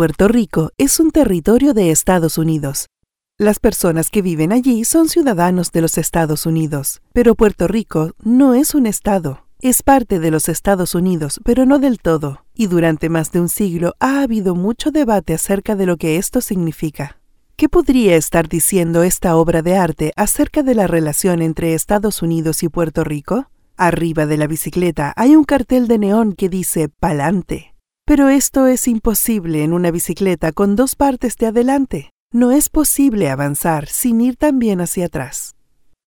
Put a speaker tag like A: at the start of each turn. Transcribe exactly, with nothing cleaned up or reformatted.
A: Puerto Rico es un territorio de Estados Unidos. Las personas que viven allí son ciudadanos de los Estados Unidos, pero Puerto Rico no es un estado. Es parte de los Estados Unidos, pero no del todo, y durante más de un siglo ha habido mucho debate acerca de lo que esto significa. ¿Qué podría estar diciendo esta obra de arte acerca de la relación entre Estados Unidos y Puerto Rico? Arriba de la bicicleta hay un cartel de neón que dice «Pa'lante». Pero esto es imposible en una bicicleta con dos partes de adelante. No es posible avanzar sin ir también hacia atrás.